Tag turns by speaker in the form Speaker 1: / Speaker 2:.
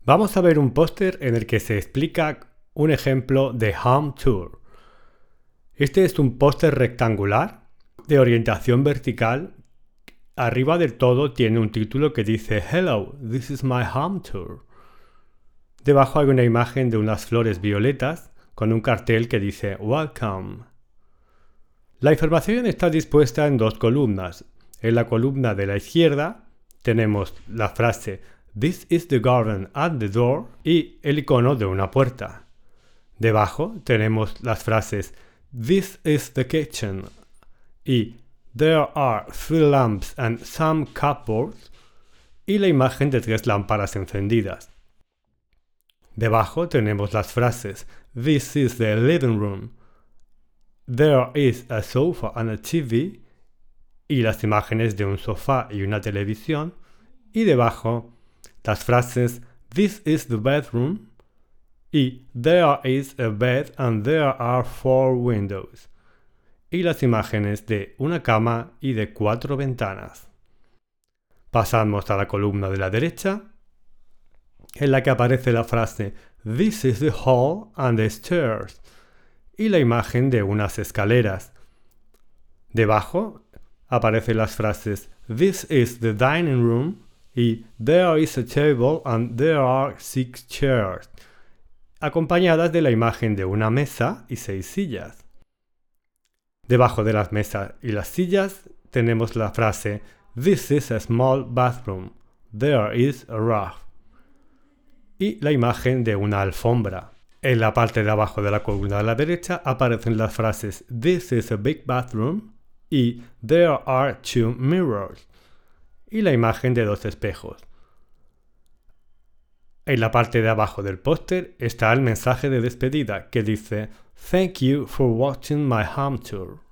Speaker 1: Vamos a ver un póster en el que se explica un ejemplo de home tour. Este es un póster rectangular de orientación vertical. Arriba del todo tiene un título que dice Hello, this is my home tour. Debajo hay una imagen de unas flores violetas con un cartel que dice Welcome. La información está dispuesta en dos columnas. En la columna de la izquierda tenemos la frase This is the garden at the door y el icono de una puerta. Debajo tenemos las frases This is the kitchen y There are 3 lamps and some cupboards y la imagen de 3 lámparas encendidas. Debajo tenemos las frases This is the living room, There is a sofa and a TV y las imágenes de un sofá y una televisión. Y debajo las frases This is the bedroom y There is a bed and there are 4 windows. Y las imágenes de una cama y de 4 ventanas. Pasamos a la columna de la derecha, en la que aparece la frase This is the hall and the stairs y la imagen de unas escaleras. Debajo aparecen las frases This is the dining room y There is a table and there are 6 chairs, acompañadas de la imagen de una mesa y 6 sillas. Debajo de las mesas y las sillas tenemos la frase This is a small bathroom, there is a rug y la imagen de una alfombra. En la parte de abajo de la columna de la derecha aparecen las frases This is a big bathroom y There are 2 mirrors y la imagen de 2 espejos. En la parte de abajo del póster está el mensaje de despedida que dice Thank you for watching my home tour.